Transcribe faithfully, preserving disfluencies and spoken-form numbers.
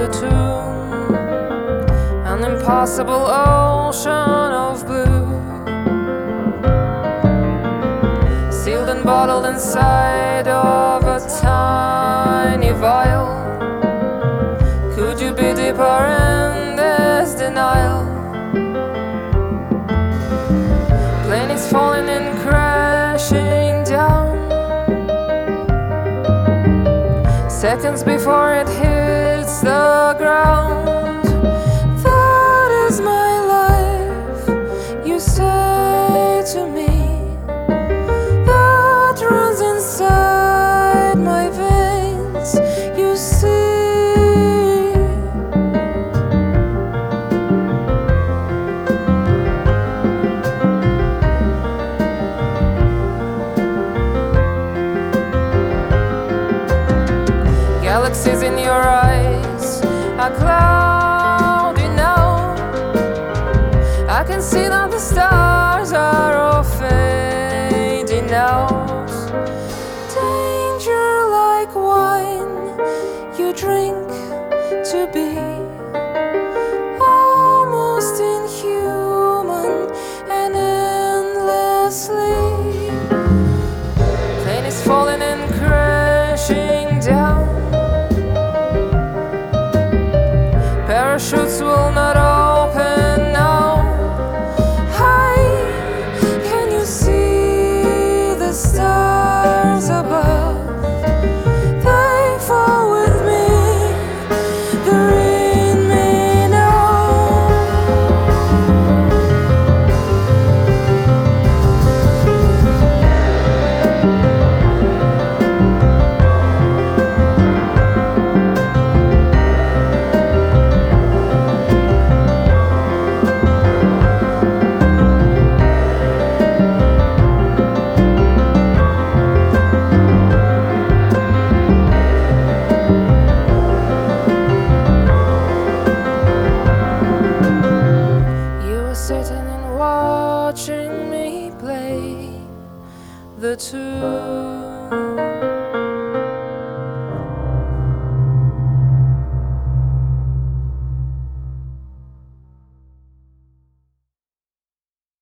the tune, an impossible ocean of blue, sealed and bottled inside of a tiny vial. Could you be deeper in this denial? Plane is falling and crashing down, seconds before it hits the ground. That is my life, you say to me, that runs inside my veins, you see. Galaxies in your eyes are cloudy now. I can see that the stars are all fading out. Danger like wine you drink to be almost inhuman and endlessly. Plane is falling and crashing down, parachutes will not open now. Hi, can you see the stars above? They fall with me, they're in me now. Sitting and watching me play the tune.